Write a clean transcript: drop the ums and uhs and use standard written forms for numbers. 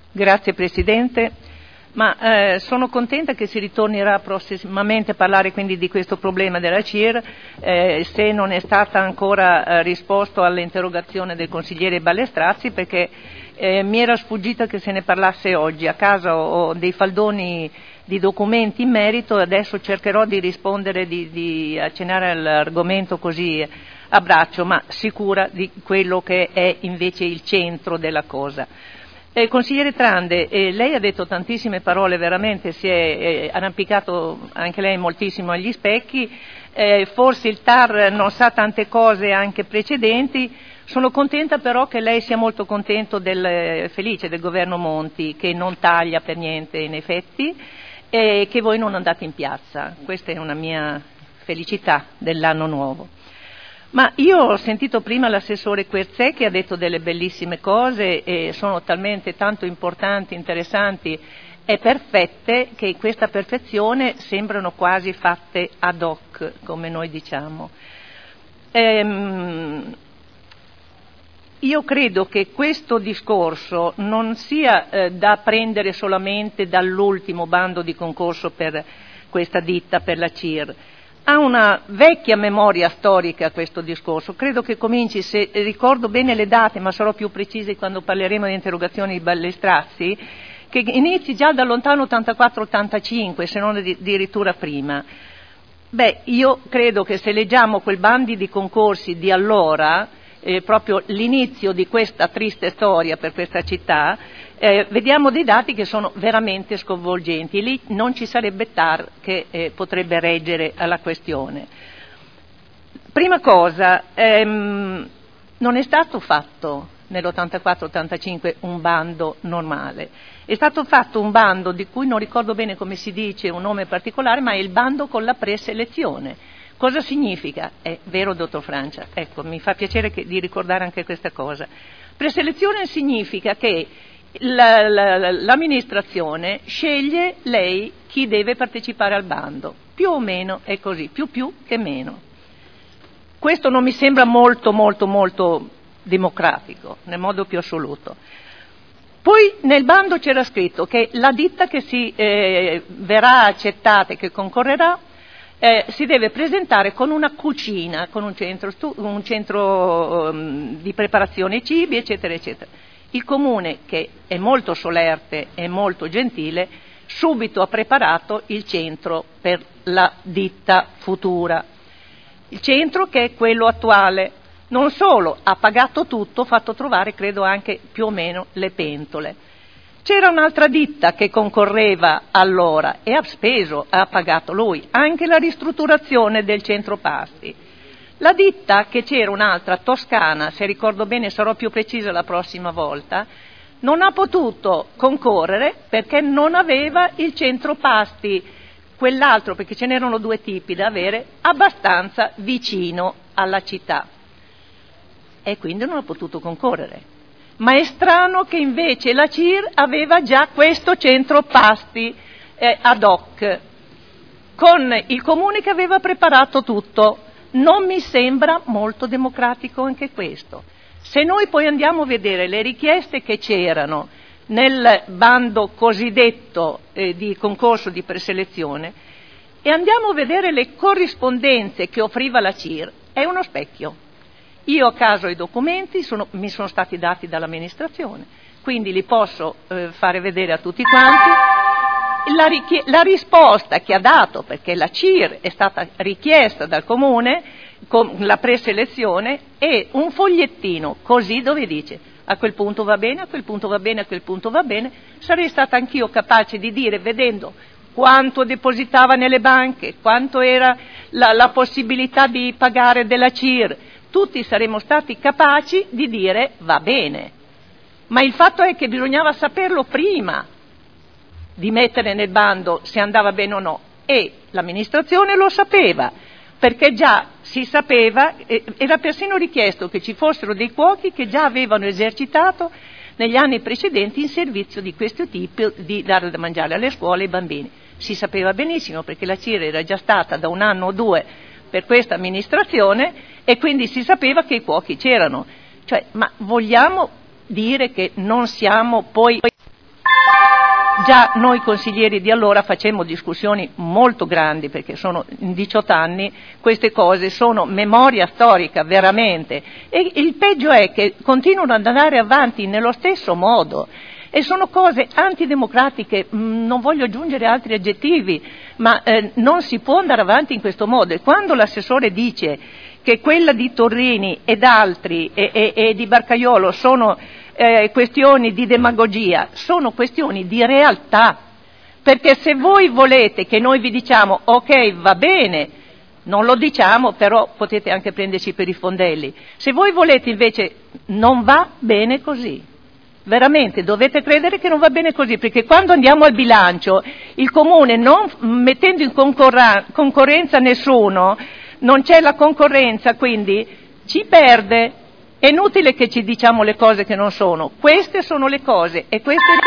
Grazie Presidente, sono contenta che si ritornerà prossimamente a parlare quindi di questo problema della CIR, se non è stata ancora risposto all'interrogazione del consigliere Ballestrazzi, perché mi era sfuggito che se ne parlasse oggi. A casa ho dei faldoni di documenti in merito e adesso cercherò di rispondere, di accennare all'argomento così a braccio, ma sicura di quello che è invece il centro della cosa. Consigliere Trande, lei ha detto tantissime parole, veramente si è arrampicato anche lei moltissimo agli specchi, forse il TAR non sa tante cose anche precedenti. Sono contenta però che lei sia molto felice del governo Monti, che non taglia per niente in effetti, e che voi non andate in piazza. Questa è una mia felicità dell'anno nuovo. Ma io ho sentito prima l'assessore Querzè che ha detto delle bellissime cose e sono talmente tanto importanti, interessanti e perfette che questa perfezione sembrano quasi fatte ad hoc, come noi diciamo. Io credo che questo discorso non sia da prendere solamente dall'ultimo bando di concorso per questa ditta, per la CIR. Ha una vecchia memoria storica questo discorso, credo che cominci, se ricordo bene le date, ma sarò più precisa quando parleremo di interrogazioni di Ballestrazzi, che inizi già da lontano 84-85, se non addirittura prima. Io credo che se leggiamo quel bandi di concorsi di allora, proprio l'inizio di questa triste storia per questa città, vediamo dei dati che sono veramente sconvolgenti e lì non ci sarebbe TAR che potrebbe reggere alla questione. Prima cosa, non è stato fatto nell'84-85 un bando normale, è stato fatto un bando di cui non ricordo bene come si dice, un nome particolare, ma è il bando con la preselezione. Cosa significa? È vero, dottor Francia? Ecco, mi fa piacere di ricordare anche questa cosa. Preselezione significa che l'amministrazione sceglie lei chi deve partecipare al bando, più o meno è così, più che meno. Questo non mi sembra molto democratico, nel modo più assoluto. Poi nel bando c'era scritto che la ditta che verrà accettata e che concorrerà si deve presentare con una cucina, con un centro di preparazione cibi, eccetera, eccetera. Il Comune, che è molto solerte e molto gentile, subito ha preparato il centro per la ditta futura. Il centro che è quello attuale. Non solo, ha pagato tutto, fatto trovare credo anche più o meno le pentole. C'era un'altra ditta che concorreva allora e ha pagato lui anche la ristrutturazione del centro pasti. La ditta, che c'era un'altra toscana, se ricordo bene sarò più precisa la prossima volta, non ha potuto concorrere perché non aveva il centro pasti, quell'altro, perché ce n'erano due tipi da avere, abbastanza vicino alla città. E quindi non ha potuto concorrere. Ma è strano che invece la CIR aveva già questo centro pasti ad hoc, con il Comune che aveva preparato tutto. Non mi sembra molto democratico anche questo. Se noi poi andiamo a vedere le richieste che c'erano nel bando cosiddetto di concorso di preselezione e andiamo a vedere le corrispondenze che offriva la CIR, è uno specchio. Io a caso i documenti mi sono stati dati dall'amministrazione, quindi li posso fare vedere a tutti quanti. La risposta che ha dato, perché la CIR è stata richiesta dal Comune con la preselezione, è un fogliettino così dove dice a quel punto va bene, a quel punto va bene, a quel punto va bene. Sarei stata anch'io capace di dire, vedendo quanto depositava nelle banche, quanto era la possibilità di pagare della CIR, tutti saremmo stati capaci di dire va bene. Ma il fatto è che bisognava saperlo prima di mettere nel bando se andava bene o no, e l'amministrazione lo sapeva, perché già si sapeva, era persino richiesto che ci fossero dei cuochi che già avevano esercitato negli anni precedenti in servizio di questo tipo, di dare da mangiare alle scuole ai bambini. Si sapeva benissimo perché la CIR era già stata da un anno o due per questa amministrazione e quindi si sapeva che i cuochi c'erano. Ma vogliamo dire che non siamo poi Già noi consiglieri di allora facemmo discussioni molto grandi, perché sono in 18 anni, queste cose sono memoria storica veramente, e il peggio è che continuano ad andare avanti nello stesso modo e sono cose antidemocratiche, non voglio aggiungere altri aggettivi, ma non si può andare avanti in questo modo. E quando l'assessore dice che quella di Torrini ed altri e di Barcaiolo sono questioni di demagogia, sono questioni di realtà, perché se voi volete che noi vi diciamo ok va bene, non lo diciamo, però potete anche prenderci per i fondelli, se voi volete invece non va bene così, veramente dovete credere che non va bene così, perché quando andiamo al bilancio il comune, non mettendo in concorrenza nessuno, non c'è la concorrenza, quindi ci perde. È inutile che ci diciamo le cose che non sono, queste sono le cose e queste